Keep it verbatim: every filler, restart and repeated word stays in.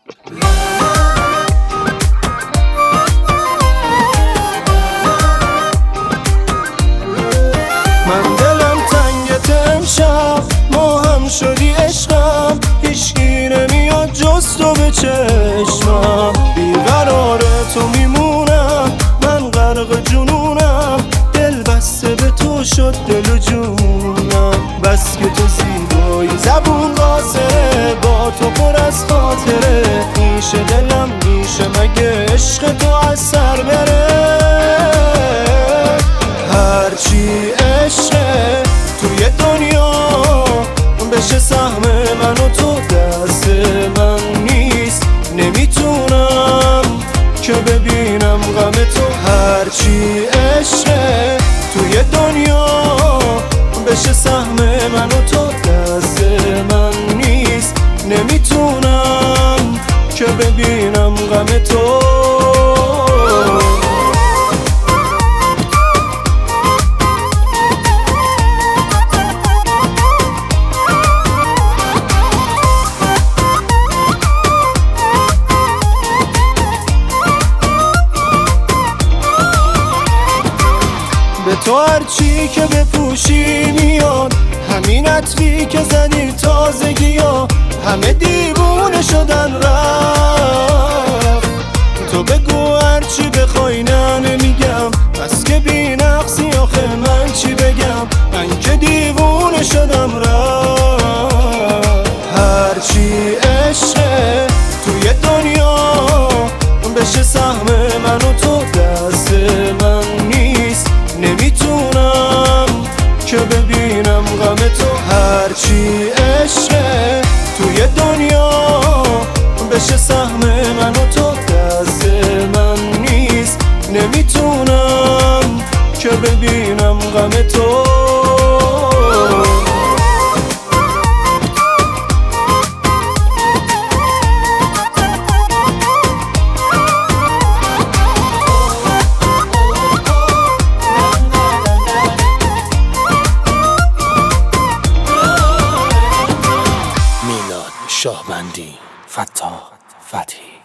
من دلم تنگت امشب، ما هم شدی عشقم، هیچکی نمیاد جز تو به چشمم. بیقرار تو میمونم، من غرق جنونم، دل بسته به تو شد دل و جونم. بس که تو زیبایی، زبون قاصره، با تو پر از خاطره. میشه دلم میشه مگه عشق تو از سر بره؟ هرچی عشقه توی دنیا بشه سهم من و تو دست من نیست. نمیتونم که ببینم غم تو. هرچی عشقه توی دنیا بشه سهم من و تو دست من نیست. نمیتونم که ببینم غم تو. به تو هرچی که بپوشی میاد، همین عطری که زدی تازگی ها، همه دیوونه شدن رفت. تو بگو هرچی بخوای نه نمیگم، بس که بی نقصی آخه من چی بگم؟ من که دیوونه شدم رفت. هرچی عشقه توی دنیا بشه سهم من و تو دست من نیست. نمیتونم که ببینم غم تو. هرچی عشقه توی دنیا بشه سهم من و تو دست من نیست. نمیتونم که ببینم غم تو. شاهبندی فتاح فتحی.